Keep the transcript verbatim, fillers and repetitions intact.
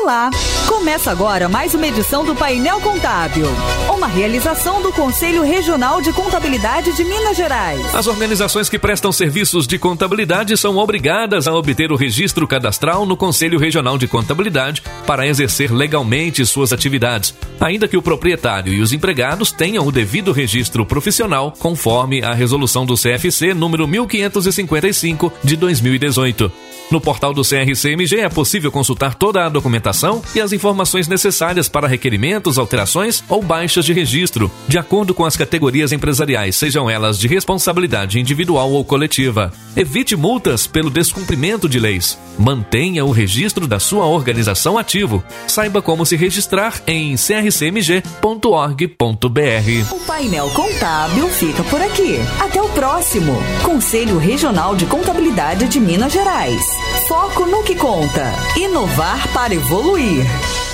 Olá! Começa agora mais uma edição do Painel Contábil, uma realização do Conselho Regional de Contabilidade de Minas Gerais. As organizações que prestam serviços de contabilidade são obrigadas a obter o registro cadastral no Conselho Regional de Contabilidade para exercer legalmente suas atividades, ainda que o proprietário e os empregados tenham o devido registro profissional, conforme a resolução do C F C número mil quinhentos e cinquenta e cinco de dois mil e dezoito. No portal do C R C M G é possível consultar toda a documentação e as informações necessárias para requerimentos, alterações ou baixas de registro, de acordo com as categorias empresariais, sejam elas de responsabilidade individual ou coletiva. Evite multas pelo descumprimento de leis. Mantenha o registro da sua organização ativo. Saiba como se registrar em c r c m g ponto org ponto b r. O Painel Contábil fica por aqui. Até o próximo. Conselho Regional de Contabilidade de Minas Gerais. Foco no que conta. Inovar para evoluir.